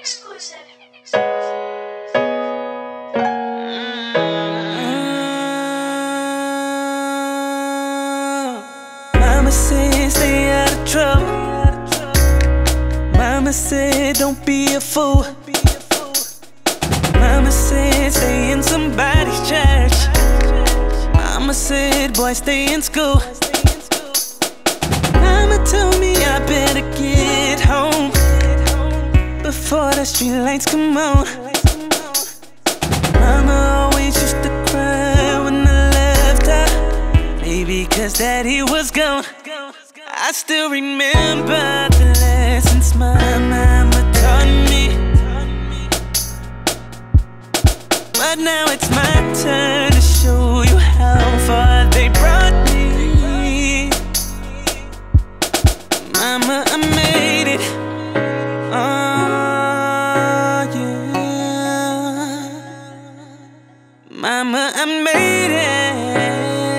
Exclusive. Mama said stay out of trouble. Mama said don't be a fool. Mama said stay in somebody's church. Mama said boy stay in school. Mama told me I better get home before the street lights come on. Mama always used to cry when I left her, maybe cause daddy was gone. I still remember the lessons my mama taught me, but now it's my turn to show you how far they brought me. Mama, I made it. Oh yeah. Mama, I made it.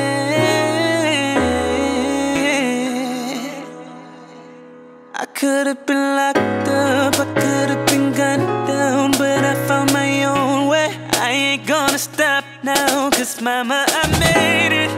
I could have been locked up, I could have been gunned down, but I found my own way. I ain't gonna stop now, cause mama, I made it.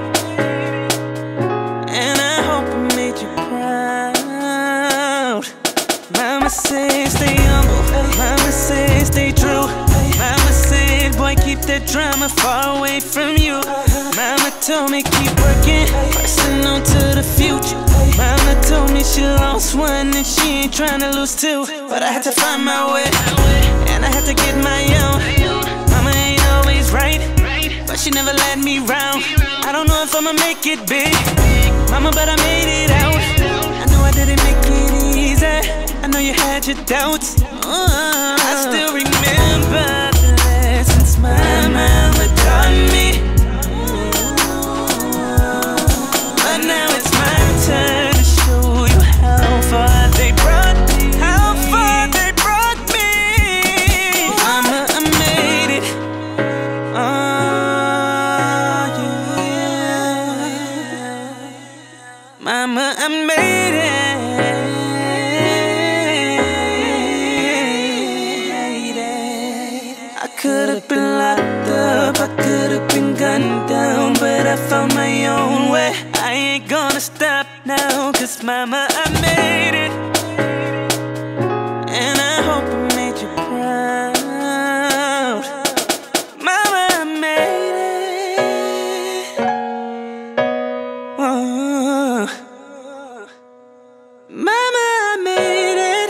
And I hope I made you proud. Mama said stay humble, mama said stay true. Mama said boy keep that drama far away from you. Mama told me keep working, pressing on to the future. Mama told me she lost one and she ain't tryna lose two. But I had to find my way, and I had to get my own. Mama ain't always right, but she never let me round. I don't know if I'ma make it big, mama, but I made it out. I know I didn't make it easy, I know you had your doubts. I still remember the lessons my mama taught me, but now it's my turn to show you how far they brought me. How far they brought me. Mama, I made it. Oh yeah. Mama, I made it. I could have been locked up, I could have been gunned down, but I found my own way. I ain't gonna stop now, cause mama, I made it. And I hope I made you proud. Mama, I made it. Oh. Mama, I made it.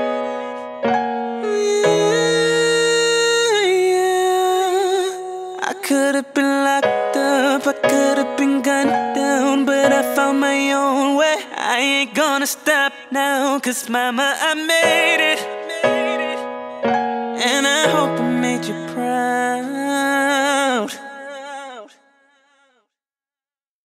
Yeah. I could have been locked up, I could have been gunned down, but I found my own way. I ain't gonna stop now, cause mama, I made it. And I hope I made you proud.